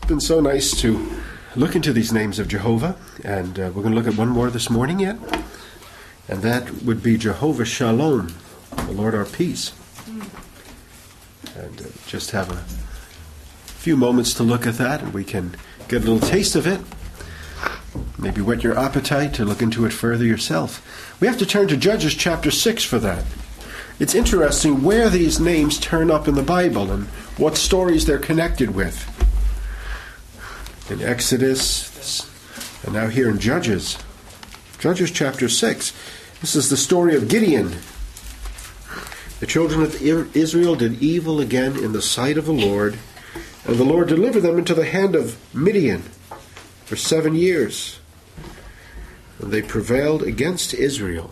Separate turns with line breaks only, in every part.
It's been so nice to look into these names of Jehovah, and we're going to look at one more this morning yet, and that would be Jehovah Shalom, the Lord our peace. And just have a few moments to look at that, and we can get a little taste of it. Maybe whet your appetite to look into it further yourself. We have to turn to Judges chapter 6 for that. It's interesting where these names turn up in the Bible and what stories they're connected with. In Exodus, and now here in Judges. Judges chapter 6. This is the story of Gideon. The children of Israel did evil again in the sight of the Lord, and the Lord delivered them into the hand of Midian for 7 years. And they prevailed against Israel.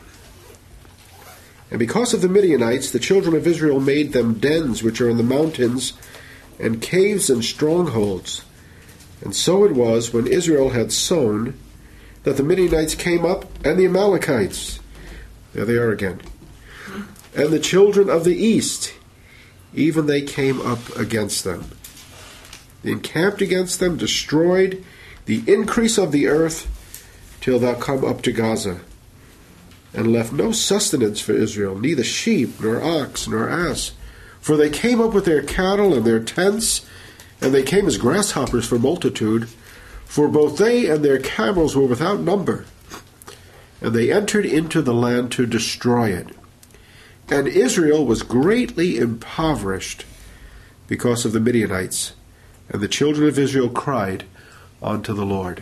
And because of the Midianites, the children of Israel made them dens which are in the mountains, and caves and strongholds. And so it was, when Israel had sown, that the Midianites came up, and the Amalekites. There they are again. And the children of the east, even they came up against them. They encamped against them, destroyed the increase of the earth, till thou come up to Gaza, and left no sustenance for Israel, neither sheep, nor ox, nor ass. For they came up with their cattle and their tents, and they came as grasshoppers for multitude, for both they and their camels were without number. And they entered into the land to destroy it. And Israel was greatly impoverished because of the Midianites, and the children of Israel cried unto the Lord.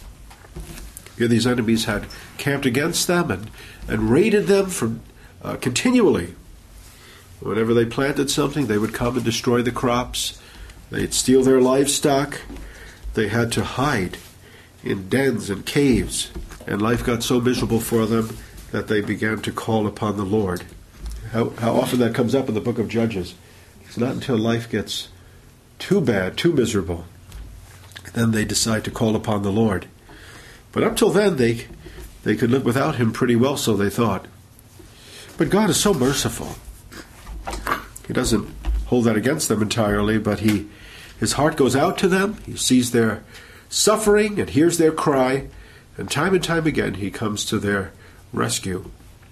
Here these enemies had camped against them and raided them continually. Whenever they planted something, they would come and destroy the crops. They'd steal their livestock. They had to hide in dens and caves. And life got so miserable for them that they began to call upon the Lord. How often that comes up in the book of Judges. It's not until life gets too bad, too miserable, then they decide to call upon the Lord. But up till then, they could live without him pretty well, so they thought. But God is so merciful. He doesn't hold that against them entirely, but his heart goes out to them. He sees their suffering and hears their cry, and time again he comes to their rescue.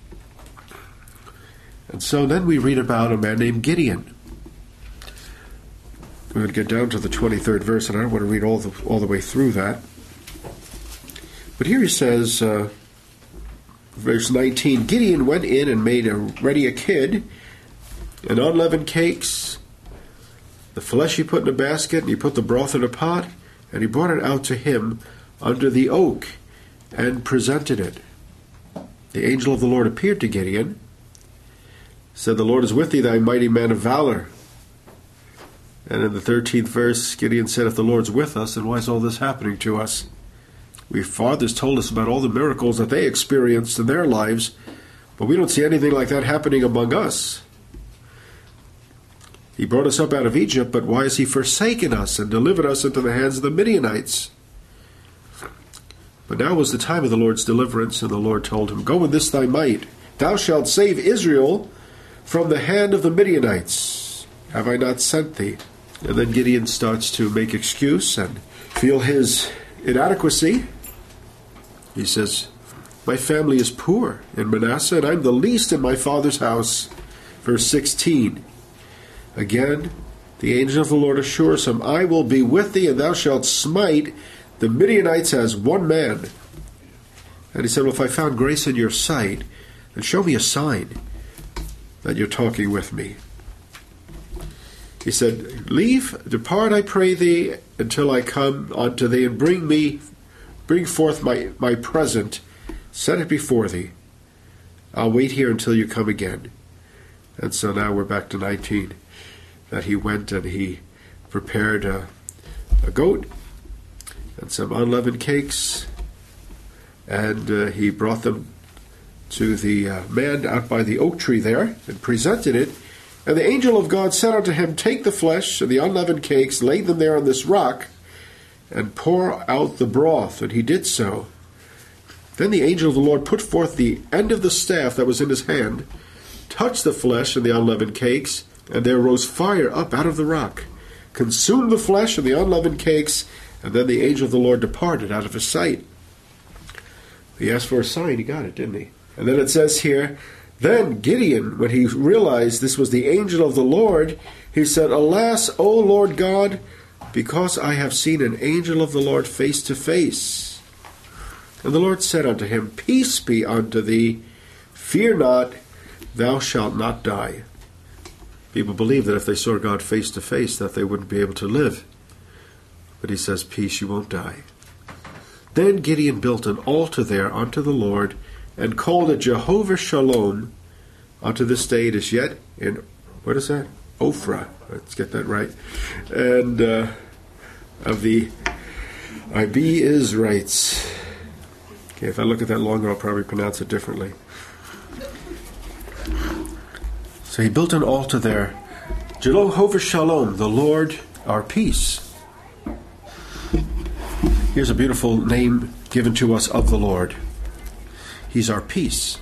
And so then we read about a man named Gideon. We're going to get down to the 23rd verse, and I don't want to read all the way through that. But here he says, verse 19, Gideon went in and made ready a kid, and unleavened cakes. The flesh he put in a basket, and he put the broth in a pot, and he brought it out to him under the oak, and presented it. The angel of the Lord appeared to Gideon, said, The Lord is with thee, thy mighty man of valor. And in the 13th verse, Gideon said, If the Lord's with us, then why is all this happening to us? We fathers told us about all the miracles that they experienced in their lives, but we don't see anything like that happening among us. He brought us up out of Egypt, but why has he forsaken us and delivered us into the hands of the Midianites? But now was the time of the Lord's deliverance, and the Lord told him, Go in this thy might. Thou shalt save Israel from the hand of the Midianites. Have I not sent thee? And then Gideon starts to make excuse and feel his inadequacy. He says, My family is poor in Manasseh, and I'm the least in my father's house. Verse 16. Again, the angel of the Lord assures him, I will be with thee, and thou shalt smite the Midianites as one man. And he said, Well, if I found grace in your sight, then show me a sign that you're talking with me. He said, depart, I pray thee, until I come unto thee, and bring forth my present, set it before thee. I'll wait here until you come again. And so now we're back to 19, that he went and he prepared a goat and some unleavened cakes, and he brought them to the man out by the oak tree there, and presented it. And the angel of God said unto him, Take the flesh and the unleavened cakes, lay them there on this rock, and pour out the broth. And he did so. Then the angel of the Lord put forth the end of the staff that was in his hand, touched the flesh and the unleavened cakes, and there rose fire up out of the rock, consumed the flesh and the unleavened cakes, and then the angel of the Lord departed out of his sight. He asked for a sign, he got it, didn't he? And then it says here, then Gideon, when he realized this was the angel of the Lord, he said, Alas, O Lord God, because I have seen an angel of the Lord face to face. And the Lord said unto him, Peace be unto thee, fear not, thou shalt not die. People believe that if they saw God face to face, that they wouldn't be able to live. But he says, peace, you won't die. Then Gideon built an altar there unto the Lord, and called it Jehovah Shalom. Unto this day it is yet in, what is that? Ophrah. Let's get that right. And of the Abiezrites. Okay, if I look at that longer, I'll probably pronounce it differently. So he built an altar there. Jehovah Shalom, the Lord our peace. Here's a beautiful name given to us of the Lord. He's our peace.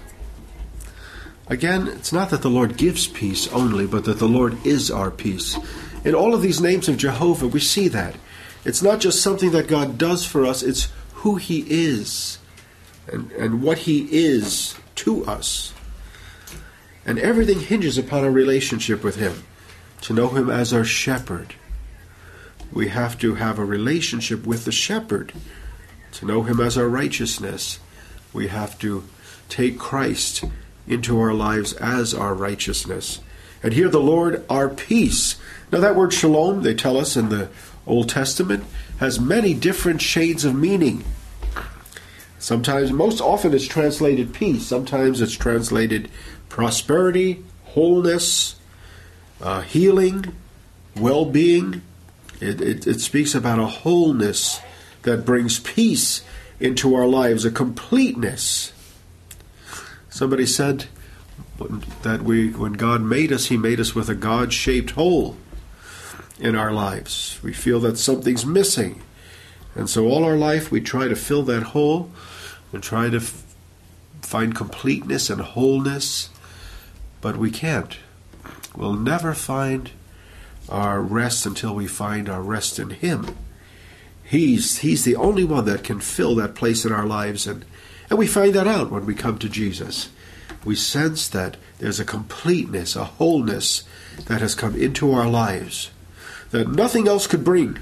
Again, it's not that the Lord gives peace only, but that the Lord is our peace. In all of these names of Jehovah, we see that. It's not just something that God does for us, it's who he is and what he is to us. And everything hinges upon a relationship with him. To know him as our shepherd, we have to have a relationship with the shepherd. To know him as our righteousness, we have to take Christ into our lives as our righteousness. And here the Lord, our peace. Now that word shalom, they tell us in the Old Testament, has many different shades of meaning. Sometimes, most often it's translated peace. Sometimes it's translated prosperity, wholeness, healing, well-being. It speaks about a wholeness that brings peace into our lives, a completeness. Somebody said that when God made us, he made us with a God-shaped hole in our lives. We feel that something's missing. And so all our life we try to fill that hole and try to find completeness and wholeness, but we can't. We'll never find our rest until we find our rest in him. He's the only one that can fill that place in our lives, and we find that out when we come to Jesus. We sense that there's a completeness, a wholeness that has come into our lives that nothing else could bring.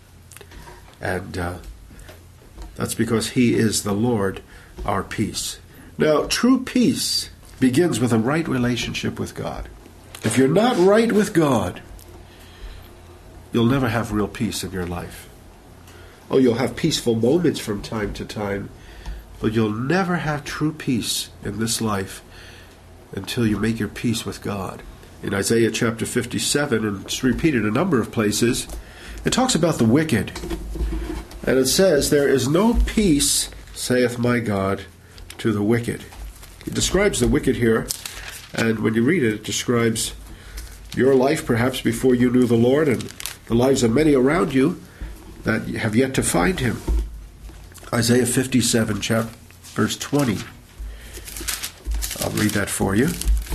And that's because he is the Lord, our peace. Now, true peace begins with a right relationship with God. If you're not right with God, you'll never have real peace in your life. Oh, you'll have peaceful moments from time to time, but you'll never have true peace in this life until you make your peace with God. In Isaiah chapter 57, and it's repeated a number of places, it talks about the wicked. And it says, there is no peace, saith my God, to the wicked. It describes the wicked here, and when you read it, it describes your life perhaps before you knew the Lord, and the lives of many around you that have yet to find him. Isaiah 57, verse 20. I'll read that for you.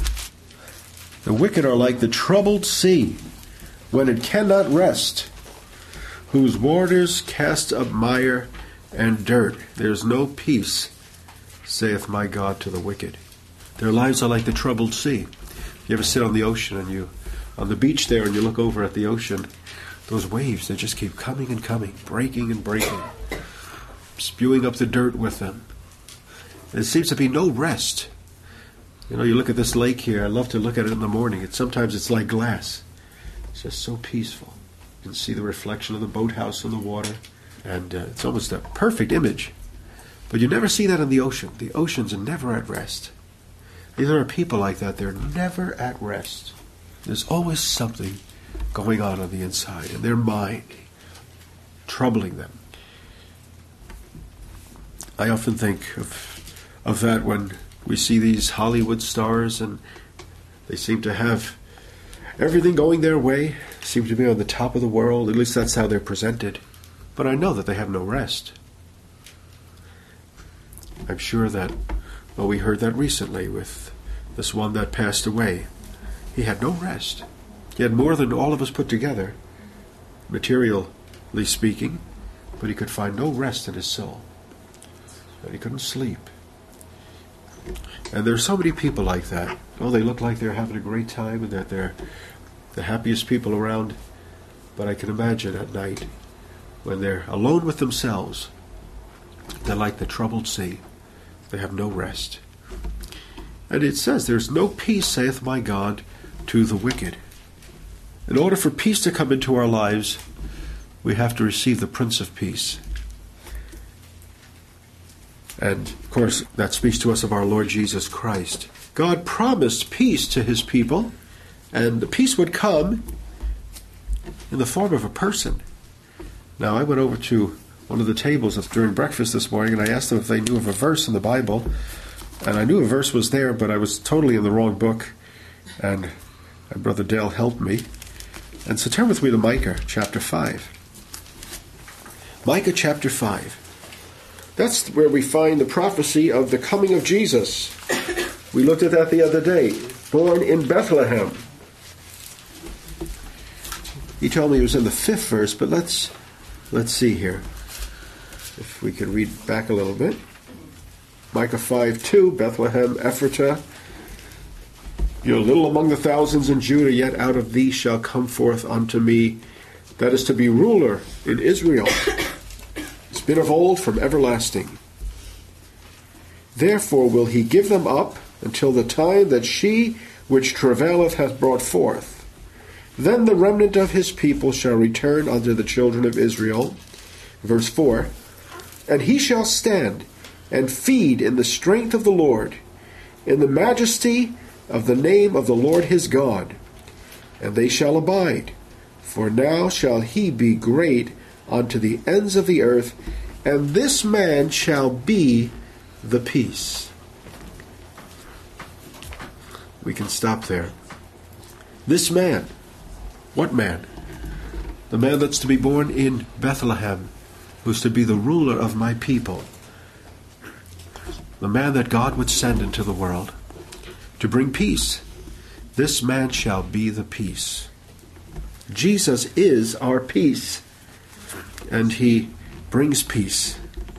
The wicked are like the troubled sea, when it cannot rest, whose waters cast up mire and dirt. There is no peace, saith my God, to the wicked. Their lives are like the troubled sea. You ever sit on the ocean and you, on the beach there, and you look over at the ocean, those waves, they just keep coming and coming, breaking and breaking, spewing up the dirt with them. There seems to be no rest. You know, you look at this lake here, I love to look at it in the morning. Sometimes it's like glass. It's just so peaceful. You can see the reflection of the boathouse in the water, and it's almost a perfect image. But you never see that in the ocean. The oceans are never at rest. There are people like that. They're never at rest. There's always something going on the inside, in their mind, troubling them. I often think of that when we see these Hollywood stars, and they seem to have everything going their way, seem to be on the top of the world. At least that's how they're presented. But I know that they have no rest. I'm sure that, well, we heard that recently with this one that passed away. He had no rest. He had more than all of us put together, materially speaking, but he could find no rest in his soul. And he couldn't sleep. And there are so many people like that. Oh, they look like they're having a great time and that they're the happiest people around. But I can imagine at night, when they're alone with themselves, they're like the troubled sea. They have no rest. And it says, there's no peace, saith my God, to the wicked. In order for peace to come into our lives, we have to receive the Prince of Peace. And, of course, that speaks to us of our Lord Jesus Christ. God promised peace to his people, and the peace would come in the form of a person. Now, I went over to one of the tables during breakfast this morning, and I asked them if they knew of a verse in the Bible. And I knew a verse was there, but I was totally in the wrong book. And my brother Dale helped me. And so turn with me to Micah chapter 5. Micah chapter 5. That's where we find the prophecy of the coming of Jesus. We looked at that the other day. Born in Bethlehem. He told me it was in the 5th verse, but let's see here. If we could read back a little bit. Micah 5:2, Bethlehem Ephratah. You're little among the thousands in Judah, yet out of thee shall come forth unto me, that is to be ruler in Israel. It's been of old, from everlasting. Therefore will he give them up until the time that she which travaileth hath brought forth. Then the remnant of his people shall return unto the children of Israel. Verse 4, and he shall stand and feed in the strength of the Lord, in the majesty of the name of the Lord his God. And they shall abide, for now shall he be great unto the ends of the earth, and this man shall be the peace. We can stop there. This man, what man? The man that's to be born in Bethlehem, who's to be the ruler of my people. The man that God would send into the world to bring peace. This man shall be the peace. Jesus is our peace, and he brings peace.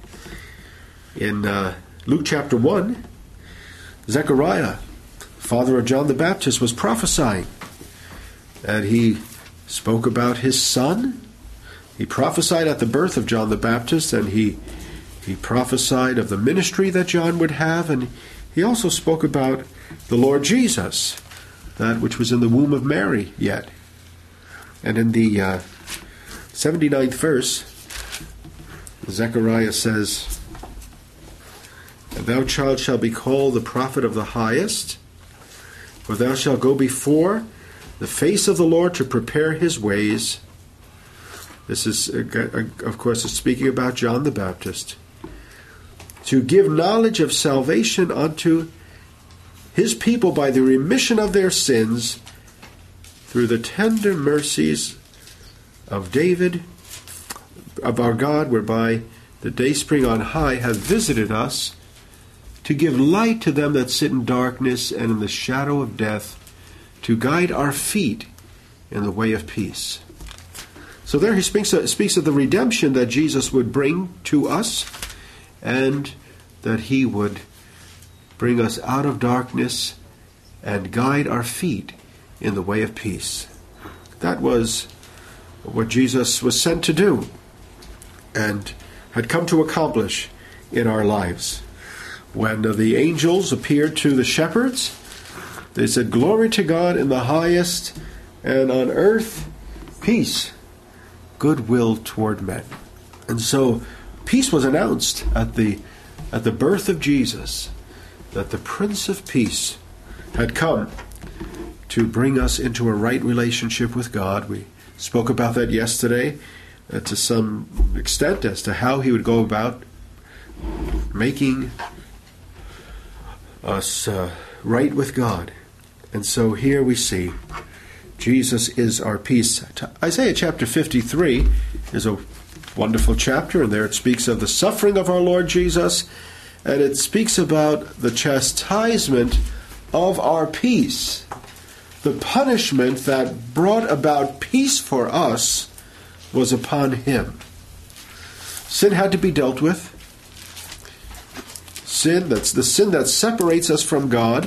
In Luke chapter 1, Zechariah, father of John the Baptist, was prophesying, and he spoke about his son. He prophesied at the birth of John the Baptist, and he prophesied of the ministry that John would have, and he also spoke about the Lord Jesus, that which was in the womb of Mary yet. And in the 79th verse, Zechariah says, and thou, child, shalt be called the prophet of the highest, for thou shalt go before the face of the Lord to prepare his ways. This is, of course, it's speaking about John the Baptist. To give knowledge of salvation unto his people by the remission of their sins, through the tender mercies of David, of our God, whereby the dayspring on high hath visited us, to give light to them that sit in darkness and in the shadow of death, to guide our feet in the way of peace. So there he speaks of the redemption that Jesus would bring to us, and that he would bring us out of darkness and guide our feet in the way of peace. That was what Jesus was sent to do and had come to accomplish in our lives. When the angels appeared to the shepherds, they said, "Glory to God in the highest, and on earth peace, goodwill toward men." And so peace was announced at the birth of Jesus, that the Prince of Peace had come to bring us into a right relationship with God. We spoke about that yesterday to some extent as to how he would go about making us right with God. And so here we see Jesus is our peace. Isaiah chapter 53 is a wonderful chapter, and there it speaks of the suffering of our Lord Jesus, and it speaks about the chastisement of our peace. The punishment that brought about peace for us was upon him. Sin had to be dealt with. Sin, that's the sin that separates us from God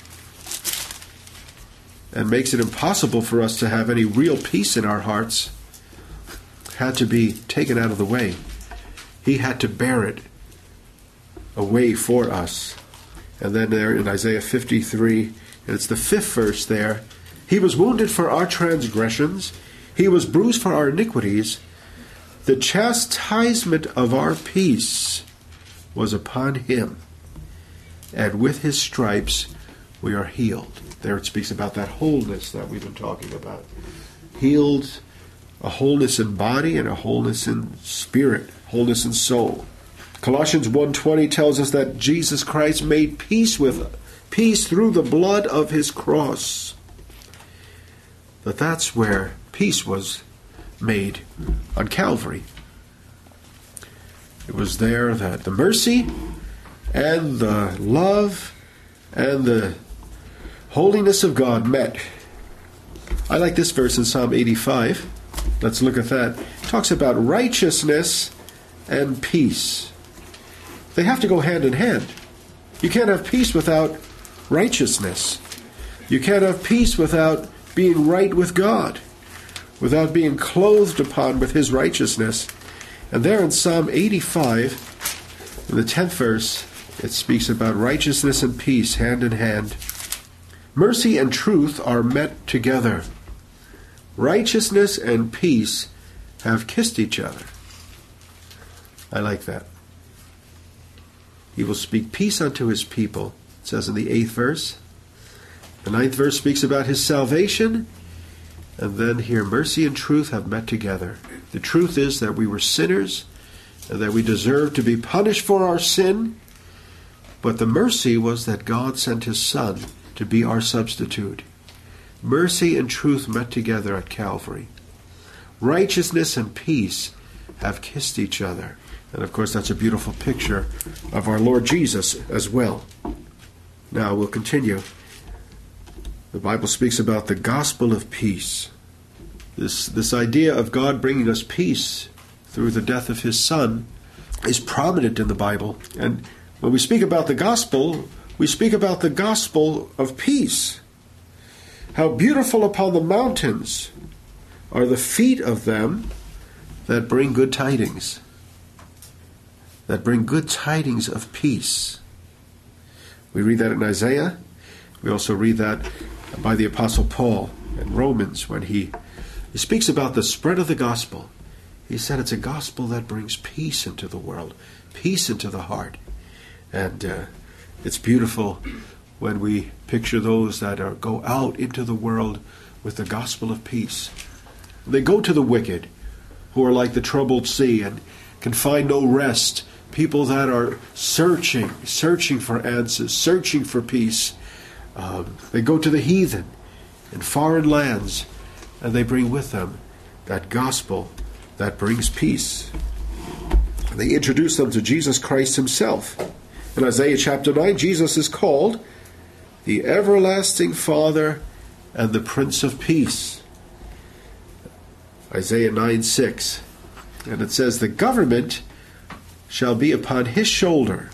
and makes it impossible for us to have any real peace in our hearts, had to be taken out of the way. He had to bear it away for us. And then there in Isaiah 53, and it's the 5th verse there, he was wounded for our transgressions, he was bruised for our iniquities, the chastisement of our peace was upon him, and with his stripes we are healed. There it speaks about that wholeness that we've been talking about. Healed, a wholeness in body and a wholeness in spirit, wholeness in soul. Colossians 1:20 tells us that Jesus Christ made peace through the blood of his cross. That's where peace was made, on Calvary. It was there that the mercy and the love and the holiness of God met. I like this verse in Psalm 85. Let's look at that. It talks about righteousness and peace. They have to go hand in hand. You can't have peace without righteousness. You can't have peace without being right with God, without being clothed upon with his righteousness. And there in Psalm 85, in the 10th verse, it speaks about righteousness and peace hand in hand. Mercy and truth are met together. Righteousness and peace have kissed each other. I like that. He will speak peace unto his people, it says in the 8th verse. The 9th verse speaks about his salvation. And then here, mercy and truth have met together. The truth is that we were sinners and that we deserved to be punished for our sin. But the mercy was that God sent his Son to be our substitute. Mercy and truth met together at Calvary. Righteousness and peace have kissed each other. And of course, that's a beautiful picture of our Lord Jesus as well. Now, we'll continue. The Bible speaks about the gospel of peace. This idea of God bringing us peace through the death of his Son is prominent in the Bible. And when we speak about the gospel, we speak about the gospel of peace. How beautiful upon the mountains are the feet of them that bring good tidings. That bring good tidings of peace. We read that in Isaiah. We also read that by the Apostle Paul in Romans when he speaks about the spread of the gospel. He said it's a gospel that brings peace into the world, peace into the heart. And it's beautiful when we picture those that go out into the world with the gospel of peace. They go to the wicked, who are like the troubled sea and can find no rest. People that are searching for answers, searching for peace. They go to the heathen in foreign lands, and they bring with them that gospel that brings peace. They introduce them to Jesus Christ himself. In Isaiah chapter 9, Jesus is called the everlasting Father and the Prince of Peace. Isaiah 9:6. And it says, the government shall be upon his shoulder.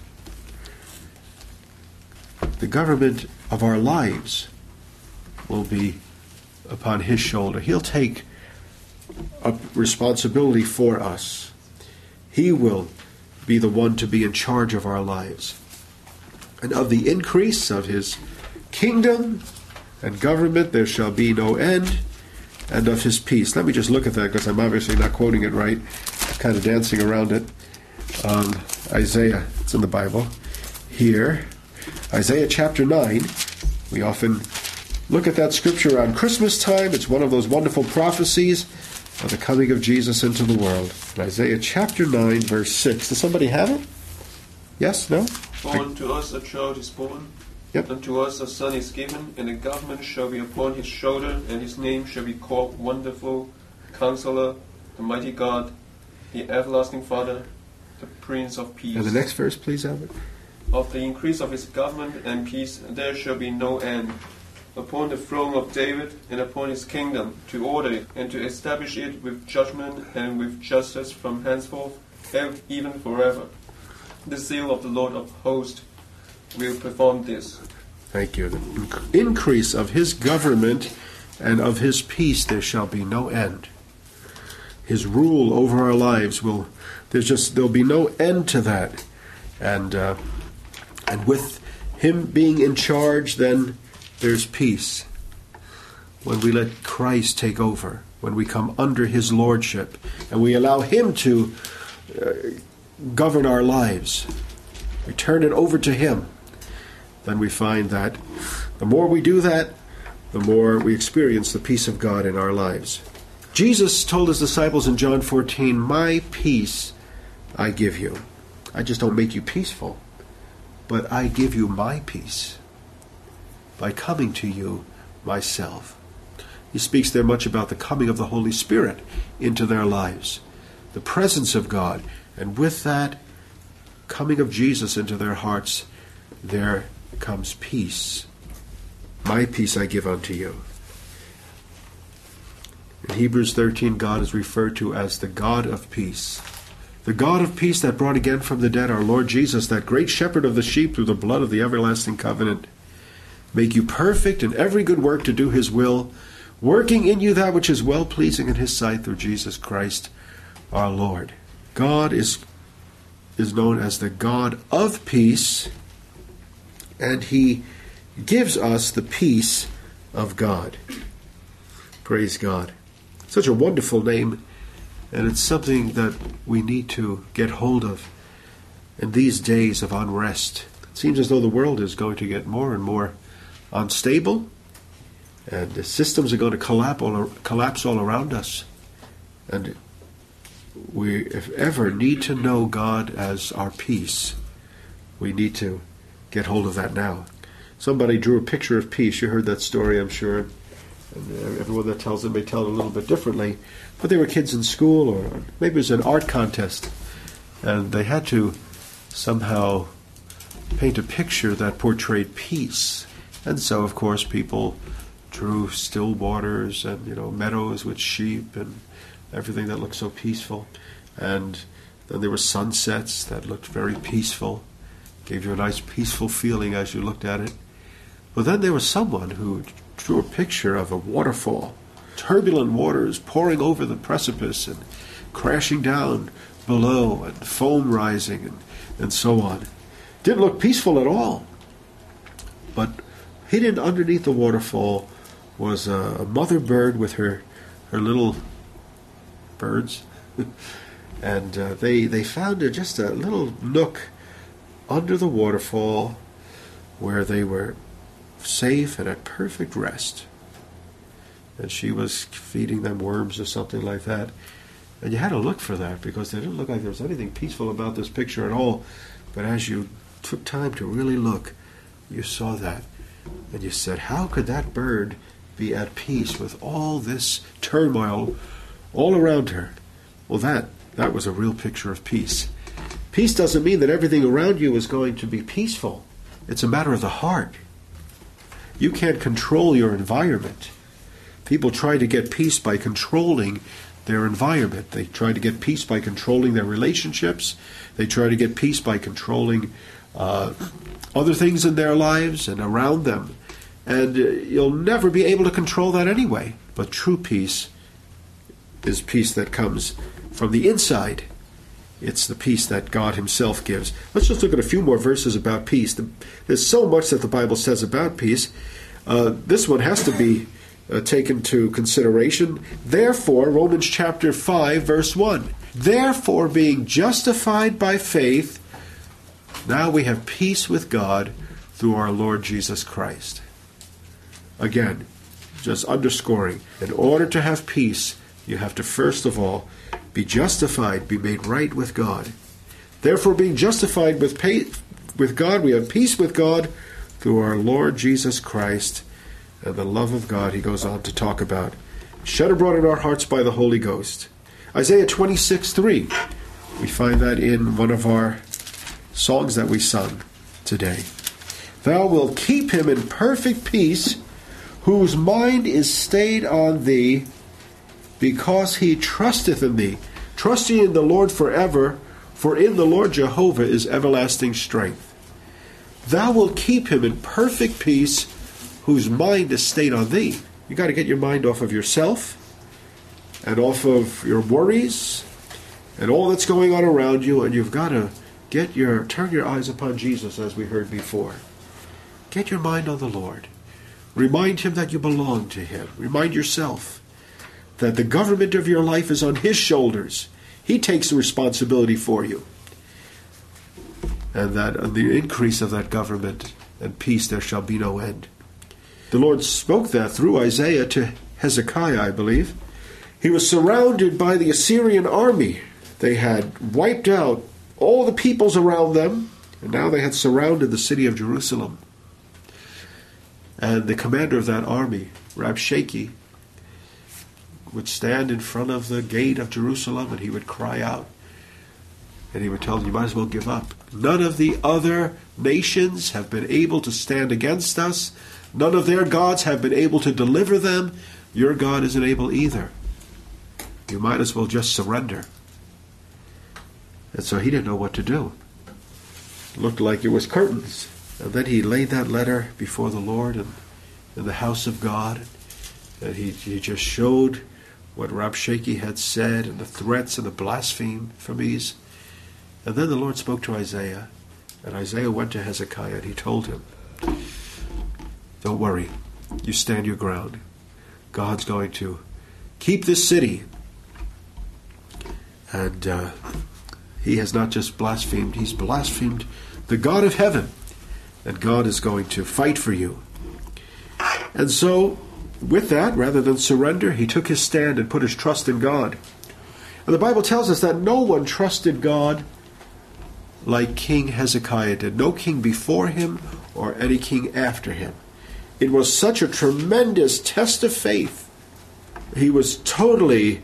The government of our lives will be upon his shoulder. He'll take up responsibility for us. He will be the one to be in charge of our lives. And of the increase of his kingdom and government there shall be no end, and of his peace. Let me just look at that because I'm obviously not quoting it right. I'm kind of dancing around it. Isaiah, it's in the Bible. Here, Isaiah chapter 9. We often look at that scripture around Christmas time. It's one of those wonderful prophecies of the coming of Jesus into the world. In Isaiah chapter 9, verse 6. Does somebody have it? Yes? No?
For unto us a child is born,
Yep.
unto us a son is given, and the government shall be upon his shoulder, and his name shall be called Wonderful, Counselor, the Mighty God, the Everlasting Father, the Prince of Peace.
And the next verse, please, Albert.
Of the increase of his government and peace there shall be no end, upon the throne of David and upon his kingdom, to order it and to establish it with judgment and with justice from henceforth, even forever. The seal of the Lord of hosts will perform this.
Thank you. The increase of his government and of his peace there shall be no end. His rule over our lives there'll be no end to that. And with him being in charge, then there's peace. When we let Christ take over, when we come under his lordship, and we allow him to govern our lives, we turn it over to him, then we find that the more we do that, the more we experience the peace of God in our lives. Jesus told his disciples in John 14, "My peace I give you." I just don't make you peaceful, but I give you my peace by coming to you myself. He speaks there much about the coming of the Holy Spirit into their lives, the presence of God, and with that coming of Jesus into their hearts, there comes peace. My peace I give unto you. In Hebrews 13, God is referred to as the God of peace. The God of peace that brought again from the dead our Lord Jesus, that great shepherd of the sheep through the blood of the everlasting covenant, make you perfect in every good work to do his will, working in you that which is well-pleasing in his sight through Jesus Christ our Lord. God is known as the God of peace, and he gives us the peace of God. Praise God. Such a wonderful name, and it's something that we need to get hold of in these days of unrest. It seems as though the world is going to get more and more unstable, and the systems are going to collapse all around us. And we, if ever, need to know God as our peace. We need to get hold of that now. Somebody drew a picture of peace. You heard that story, I'm sure. And everyone that tells it may tell it a little bit differently. But they were kids in school, or maybe it was an art contest, and they had to somehow paint a picture that portrayed peace. And so, of course, people drew still waters and, meadows with sheep and everything that looked so peaceful. And then there were sunsets that looked very peaceful, gave you a nice peaceful feeling as you looked at it. But then there was someone who drew a picture of a waterfall, turbulent waters pouring over the precipice and crashing down below, and foam rising and so on. Didn't look peaceful at all. But hidden underneath the waterfall was a mother bird with her little birds. And they found just a little nook under the waterfall where they were safe and at perfect rest. And she was feeding them worms or something like that. And you had to look for that, because they didn't look like there was anything peaceful about this picture at all. But as you took time to really look, you saw that. And you said, how could that bird be at peace with all this turmoil all around her? Well, that was a real picture of peace. Peace doesn't mean that everything around you is going to be peaceful. It's a matter of the heart. You can't control your environment. People try to get peace by controlling their environment. They try to get peace by controlling their relationships. They try to get peace by controlling other things in their lives and around them. And you'll never be able to control that anyway. But true peace is peace that comes from the inside. It's the peace that God himself gives. Let's just look at a few more verses about peace. There's so much that the Bible says about peace. This one has to be taken to consideration. Therefore, Romans chapter 5, verse 1. Therefore, being justified by faith, now we have peace with God through our Lord Jesus Christ. Again, just underscoring, in order to have peace, you have to first of all be justified, be made right with God. Therefore, being justified with God, we have peace with God through our Lord Jesus Christ, and the love of God he goes on to talk about, shed abroad in our hearts by the Holy Ghost. Isaiah 26:3. We find that in one of our songs that we sung today. Thou wilt keep him in perfect peace, whose mind is stayed on thee, because he trusteth in thee. Trust ye in the Lord forever, for in the Lord Jehovah is everlasting strength. Thou wilt keep him in perfect peace, whose mind is stayed on thee. You got to get your mind off of yourself, and off of your worries, and all that's going on around you, and you've got to turn your eyes upon Jesus, as we heard before. Get your mind on the Lord. Remind him that you belong to him. Remind yourself that the government of your life is on his shoulders. He takes the responsibility for you. And that on the increase of that government and peace there shall be no end. The Lord spoke that through Isaiah to Hezekiah, I believe. He was surrounded by the Assyrian army. They had wiped out all the peoples around them, and now they had surrounded the city of Jerusalem. And the commander of that army, Rabshakeh, would stand in front of the gate of Jerusalem, and he would cry out, and he would tell them, you might as well give up. None of the other nations have been able to stand against us. None of their gods have been able to deliver them. Your God isn't able either. You might as well just surrender. And so he didn't know what to do. It looked like it was curtains. And then he laid that letter before the Lord in the house of God. And he just showed what Rabshakeh had said, and the threats and the blasphemies. And then the Lord spoke to Isaiah. And Isaiah went to Hezekiah, and he told him, don't worry. You stand your ground. God's going to keep this city. And he has not just blasphemed, he's blasphemed the God of heaven. And God is going to fight for you. And so, with that, rather than surrender, he took his stand and put his trust in God. And the Bible tells us that no one trusted God like King Hezekiah did. No king before him or any king after him. It was such a tremendous test of faith. He was totally...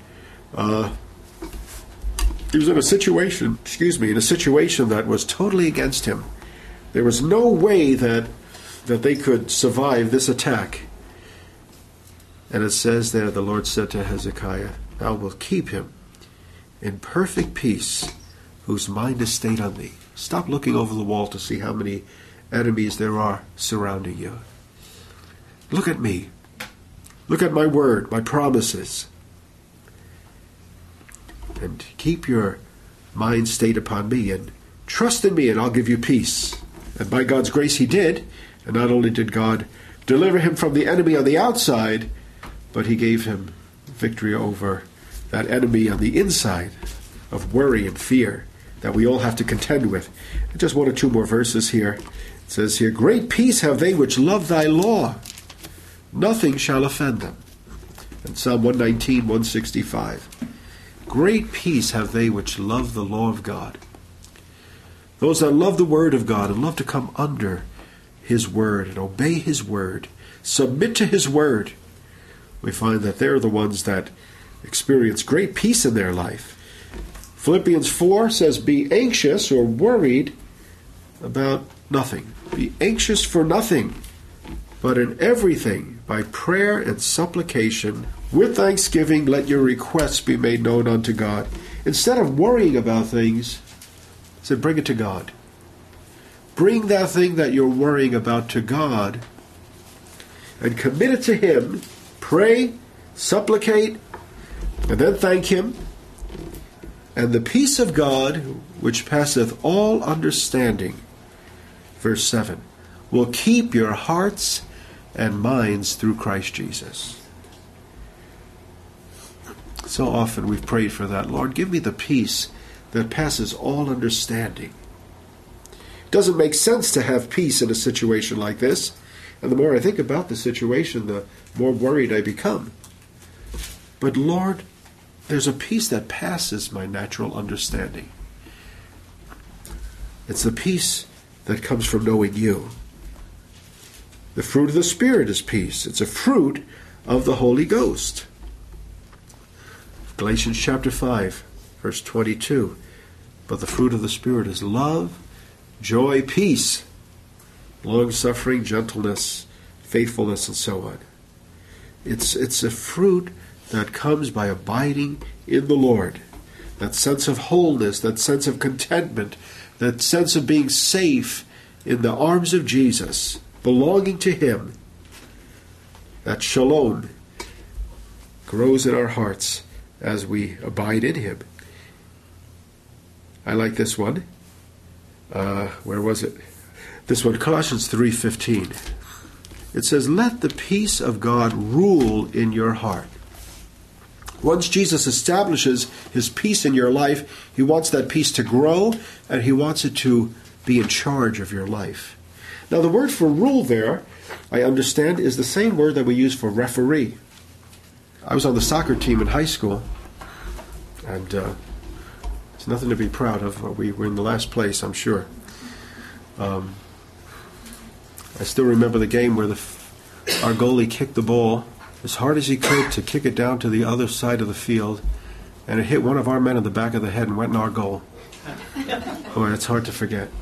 he was in a situation that was totally against him. There was no way that they could survive this attack. And it says there, the Lord said to Hezekiah, thou wilt keep him in perfect peace, whose mind is stayed on thee. Stop looking over the wall to see how many enemies there are surrounding you. Look at me. Look at my word, my promises. And keep your mind stayed upon me, and trust in me, and I'll give you peace. And by God's grace he did. And not only did God deliver him from the enemy on the outside, but he gave him victory over that enemy on the inside of worry and fear that we all have to contend with. Just one or two more verses here. It says here, great peace have they which love thy law. Nothing shall offend them. And Psalm 119, 165. Great peace have they which love the law of God. Those that love the word of God and love to come under his word and obey his word, submit to his word, we find that they're the ones that experience great peace in their life. Philippians 4 says, be anxious or worried about nothing. Be anxious for nothing, but in everything, by prayer and supplication, with thanksgiving, let your requests be made known unto God. Instead of worrying about things, say, bring it to God. Bring that thing that you're worrying about to God and commit it to him. Pray, supplicate, and then thank him. And the peace of God, which passeth all understanding, verse 7, will keep your hearts and minds through Christ Jesus. So often we've prayed for that. Lord, give me the peace that passes all understanding. It doesn't make sense to have peace in a situation like this. And the more I think about the situation, the more worried I become. But Lord, there's a peace that passes my natural understanding. It's the peace that comes from knowing you. The fruit of the Spirit is peace. It's a fruit of the Holy Ghost. Galatians chapter 5, verse 22. But the fruit of the Spirit is love, joy, peace, long-suffering, gentleness, faithfulness, and so on. It's a fruit that comes by abiding in the Lord. That sense of wholeness, that sense of contentment, that sense of being safe in the arms of Jesus, belonging to Him. That shalom grows in our hearts as we abide in Him. I like this one. Where was it? This one, Colossians 3:15. It says, "Let the peace of God rule in your heart." Once Jesus establishes His peace in your life, He wants that peace to grow, and He wants it to be in charge of your life. Now, the word for rule there, I understand, is the same word that we use for referee. I was on the soccer team in high school, and it's nothing to be proud of. We were in the last place, I'm sure. I still remember the game where our goalie kicked the ball as hard as he could to kick it down to the other side of the field, and it hit one of our men in the back of the head and went in our goal. Boy, it's hard to forget.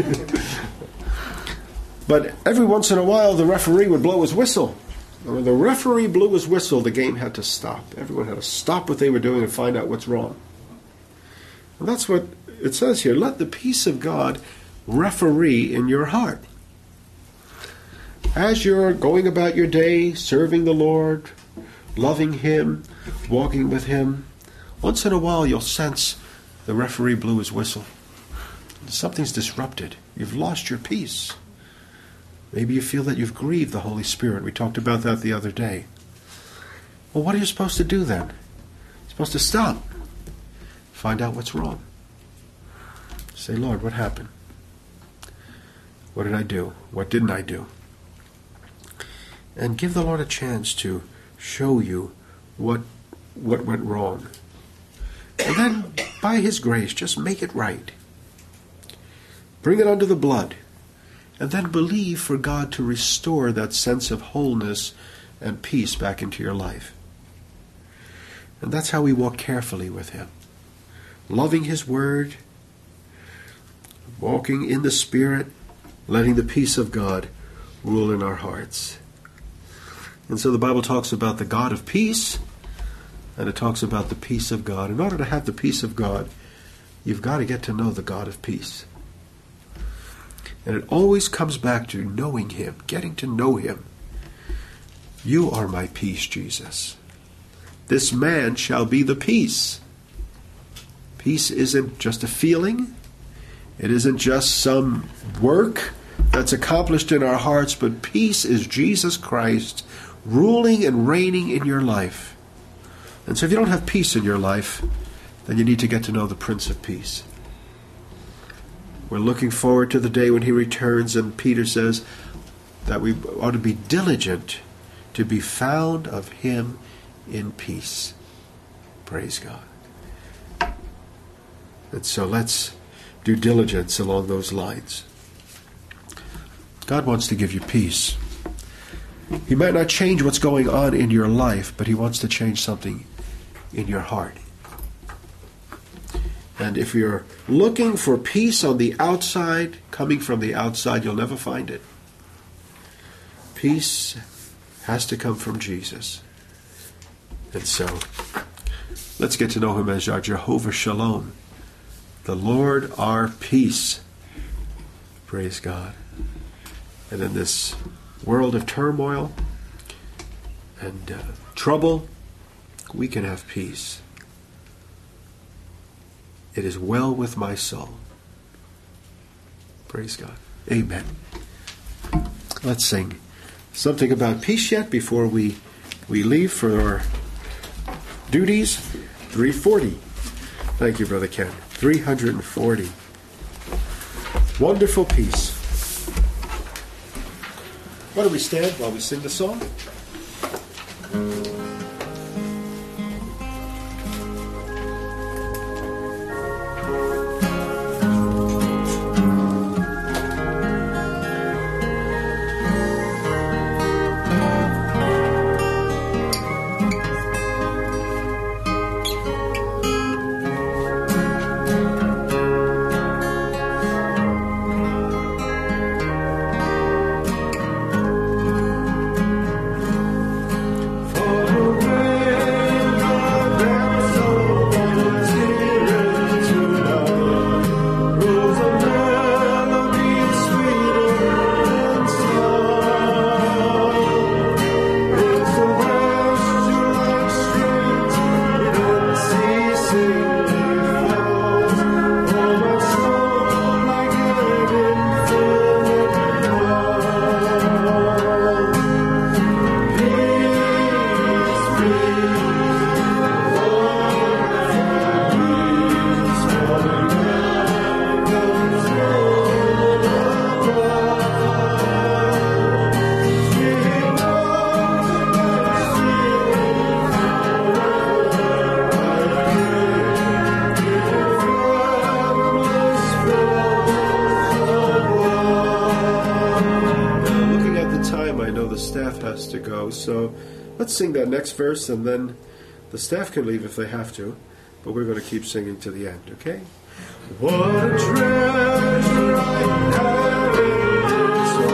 But every once in a while, the referee would blow his whistle. And when the referee blew his whistle, the game had to stop. Everyone had to stop what they were doing and find out what's wrong. And that's what it says here. Let the peace of God referee in your heart. As you're going about your day, serving the Lord, loving Him, walking with Him, once in a while you'll sense the referee blew his whistle. Something's disrupted. You've lost your peace. Maybe you feel that you've grieved the Holy Spirit. We talked about that the other day. Well, what are you supposed to do then? You're supposed to stop. Find out what's wrong. Say, Lord, what happened? What did I do? What didn't I do? And give the Lord a chance to show you what went wrong. And then, by His grace, just make it right. Bring it under the blood. And then believe for God to restore that sense of wholeness and peace back into your life. And that's how we walk carefully with Him. Loving His Word, walking in the Spirit, letting the peace of God rule in our hearts. And so the Bible talks about the God of peace, and it talks about the peace of God. In order to have the peace of God, you've got to get to know the God of peace. And it always comes back to knowing Him, getting to know Him. You are my peace, Jesus. This man shall be the peace. Peace isn't just a feeling. It isn't just some work that's accomplished in our hearts, but peace is Jesus Christ ruling and reigning in your life. And so if you don't have peace in your life, then you need to get to know the Prince of Peace. We're looking forward to the day when He returns, and Peter says that we ought to be diligent to be found of Him in peace. Praise God. And so let's do diligence along those lines. God wants to give you peace. He might not change what's going on in your life, but He wants to change something in your heart. And if you're looking for peace on the outside, coming from the outside, you'll never find it. Peace has to come from Jesus. And so, let's get to know Him as our Jehovah Shalom, the Lord our peace. Praise God. And in this world of turmoil and trouble, we can have peace. It is well with my soul. Praise God. Amen. Let's sing something about peace yet before we leave for our duties. 340. Thank you, Brother Ken. 340. Wonderful peace. Why don't we stand while we sing the song? staff has to go. So let's sing that next verse, and then the staff can leave if they have to. But we're going to keep singing to the end, okay? What a treasure I have in this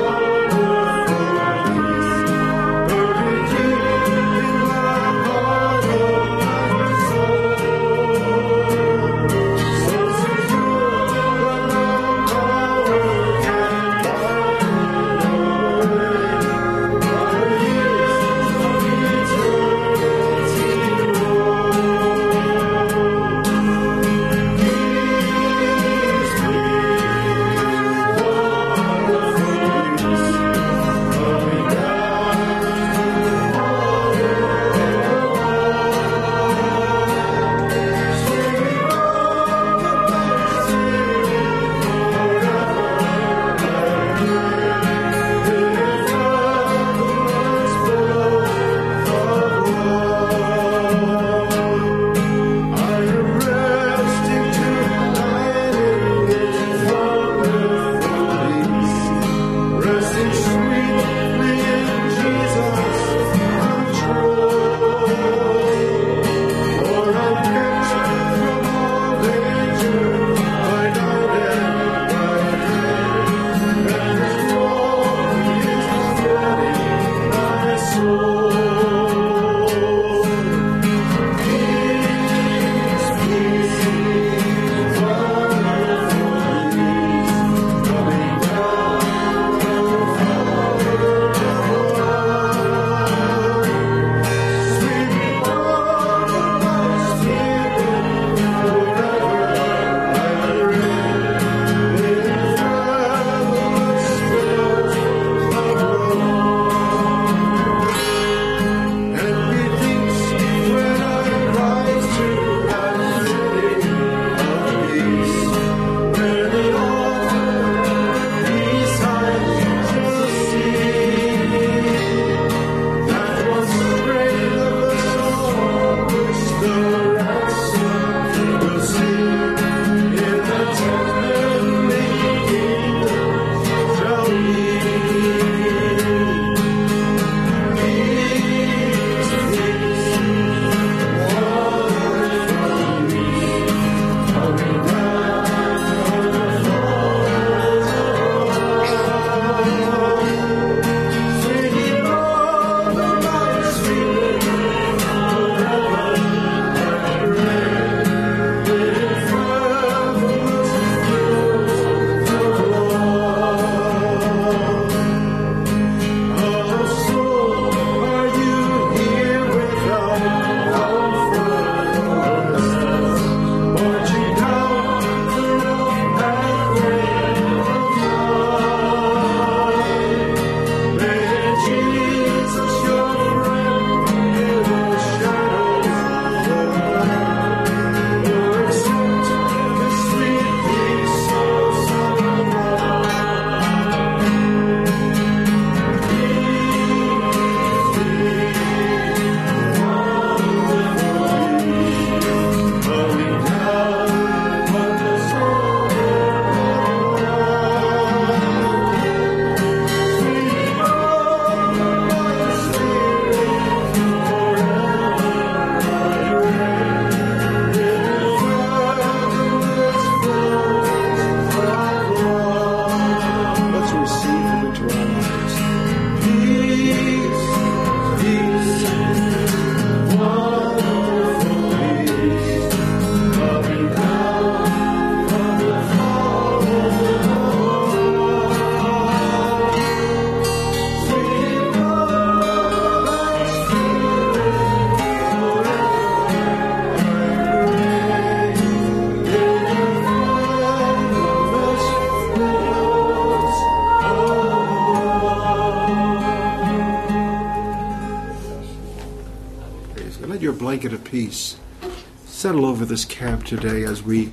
blanket of peace settle over this camp today as we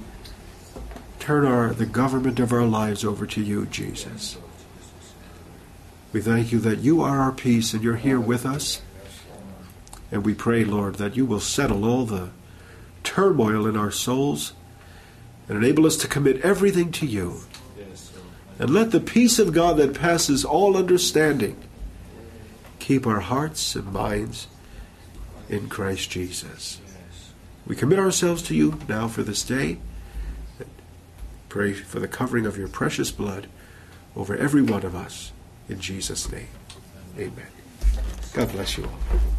turn the government of our lives over to you, Jesus. We thank you that you are our peace and you're here with us. And we pray, Lord, that you will settle all the turmoil in our souls and enable us to commit everything to you. And let the peace of God that passes all understanding keep our hearts and minds in Christ Jesus. We commit ourselves to you now for this day. Pray for the covering of your precious blood over every one of us. In Jesus' name, amen. God bless you all.